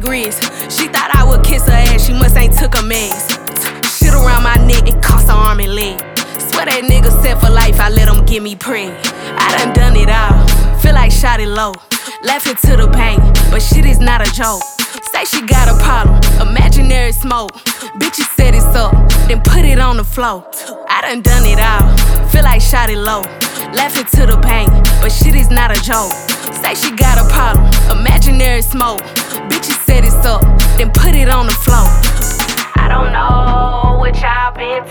grits. She thought I would kiss her ass, she must ain't took a mess. Shit around my neck, it cost her arm and leg. Swear that nigga set for life, I let him get me preg. I done it all, feel like shot it low. Laughing to the bank, but shit is not a joke. Say she got a problem, imaginary smoke. Bitches set it up, then put it on the floor. I done it all, feel like shot it low. Laughing to the bank, but shit is not a joke. Say she got a problem, imaginary smoke. Bitches set it up, then put it on the floor. I don't know what y'all been